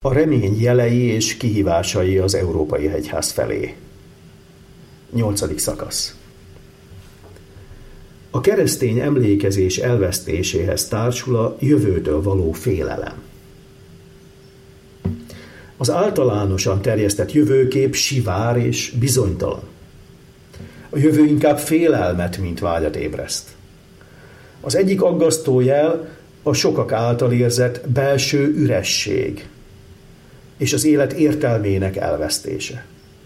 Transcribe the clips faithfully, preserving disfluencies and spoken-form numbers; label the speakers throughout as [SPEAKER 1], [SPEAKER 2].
[SPEAKER 1] A remény jelei és kihívásai az Európai Egyház felé. Nyolcadik szakasz. A keresztény emlékezés elvesztéséhez társul a jövőtől való félelem. Az általánosan terjesztett jövőkép sivár és bizonytalan. A jövő inkább félelmet, mint vágyat ébreszt. Az egyik aggasztó jel a sokak által érzett belső üresség és az élet értelmének elvesztése.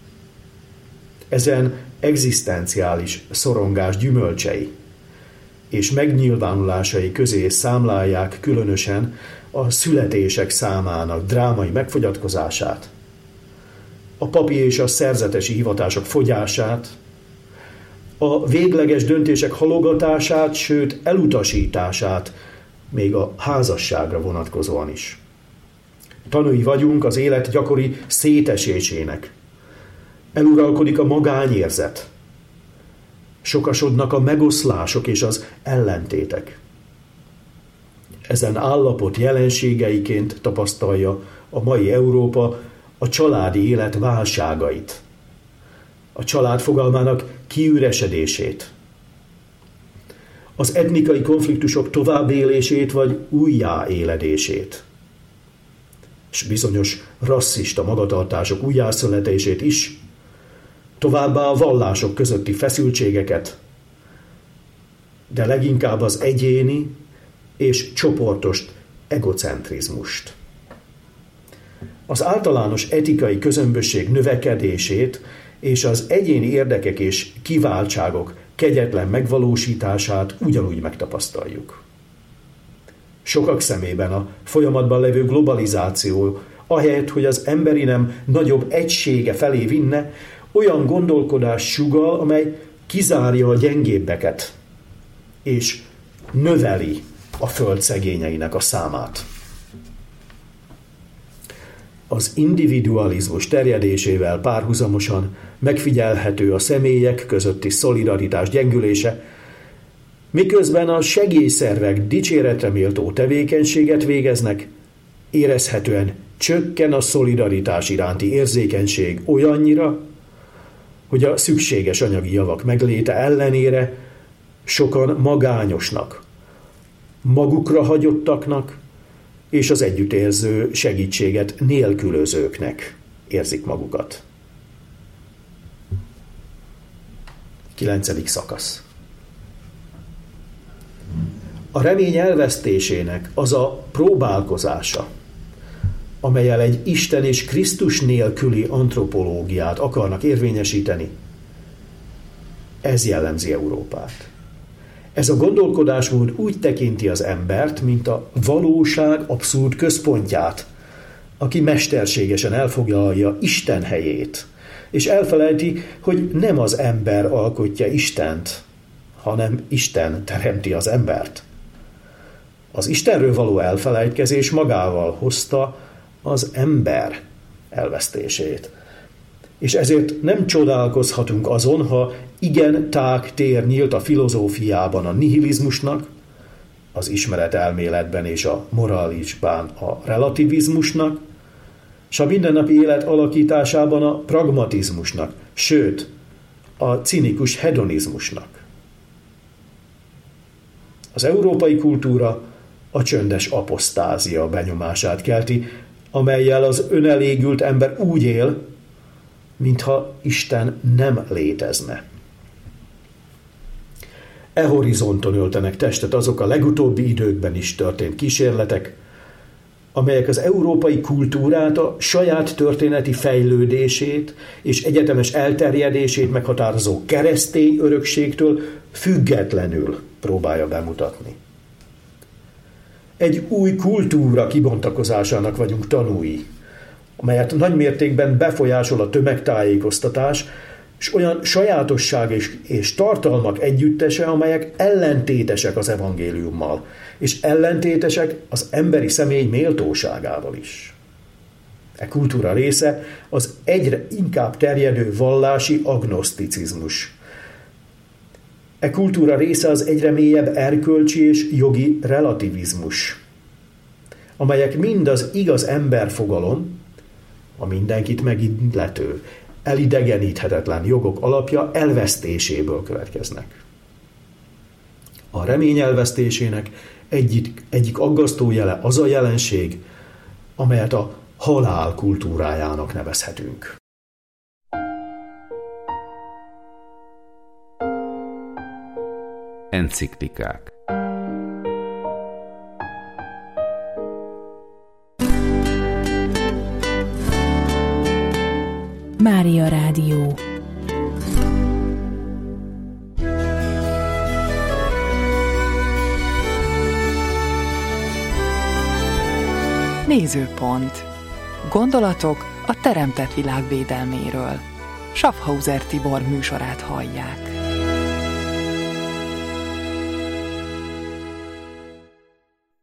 [SPEAKER 1] Ezen egzisztenciális szorongás gyümölcsei és megnyilvánulásai közé számlálják különösen a születések számának drámai megfogyatkozását, a papi és a szerzetesi hivatások fogyását, a végleges döntések halogatását, sőt elutasítását, még a házasságra vonatkozóan is. Tanúi vagyunk az élet gyakori szétesésének. Eluralkodik a magányérzet. Sokasodnak a megoszlások és az ellentétek. Ezen állapot jelenségeiként tapasztalja a mai Európa a családi élet válságait, a család fogalmának kiüresedését, az etnikai konfliktusok továbbélését vagy újjáéledését, és bizonyos rasszista magatartások újjászületését is, továbbá a vallások közötti feszültségeket, de leginkább az egyéni és csoportos egocentrizmust. Az általános etikai közömbösség növekedését és az egyéni érdekek és kiváltságok kegyetlen megvalósítását ugyanúgy megtapasztaljuk. Sokak szemében a folyamatban levő globalizáció, ahelyett, hogy az emberi nem nagyobb egysége felé vinne, olyan gondolkodás sugall, amely kizárja a gyengébbeket, és növeli a föld szegényeinek a számát. Az individualizmus terjedésével párhuzamosan megfigyelhető a személyek közötti szolidaritás gyengülése, miközben a segélyszervek dicséretre méltó tevékenységet végeznek, érezhetően csökken a szolidaritás iránti érzékenység olyannyira, hogy a szükséges anyagi javak megléte ellenére sokan magányosnak, magukra hagyottaknak és az együttérző segítséget nélkülözőknek érzik magukat. Kilencedik szakasz. A remény elvesztésének az a próbálkozása, amellyel egy Isten és Krisztus nélküli antropológiát akarnak érvényesíteni, ez jellemzi Európát. Ez a gondolkodásmód úgy tekinti az embert, mint a valóság abszurd központját, aki mesterségesen elfoglalja Isten helyét, és elfelejti, hogy nem az ember alkotja Istent, hanem Isten teremti az embert. Az Istenről való elfelejtkezés magával hozta az ember elvesztését. És ezért nem csodálkozhatunk azon, ha igen tág tér nyílt a filozófiában a nihilizmusnak, az ismeretelméletben és a moralisban a relativizmusnak, és a mindennapi élet alakításában a pragmatizmusnak, sőt, a cinikus hedonizmusnak. Az európai kultúra a csöndes apostázia benyomását kelti, amellyel az önelégült ember úgy él, mintha Isten nem létezne. E horizonton öltenek testet azok a legutóbbi időkben is történt kísérletek, amelyek az európai kultúrát a saját történeti fejlődését és egyetemes elterjedését meghatározó keresztény örökségtől függetlenül próbálja bemutatni. Egy új kultúra kibontakozásának vagyunk tanúi, amelyet nagymértékben befolyásol a tömegtájékoztatás, és olyan sajátosság és, és tartalmak együttese, amelyek ellentétesek az evangéliummal, és ellentétesek az emberi személy méltóságával is. E kultúra része az egyre inkább terjedő vallási agnoszticizmus. E kultúra része az egyre mélyebb erkölcsi és jogi relativizmus. amelyek mind az igaz emberfogalom, a mindenkit megillető, elidegeníthetetlen jogok alapja elvesztéséből következnek. A remény elvesztésének egyik, egyik aggasztó jele az a jelenség, amelyet a halál kultúrájának nevezhetünk.
[SPEAKER 2] Enciklikák.
[SPEAKER 3] Mária Rádió.
[SPEAKER 4] Nézőpont. Gondolatok a teremtett világ védelméről. Schaffhauser Tibor műsorát hallják.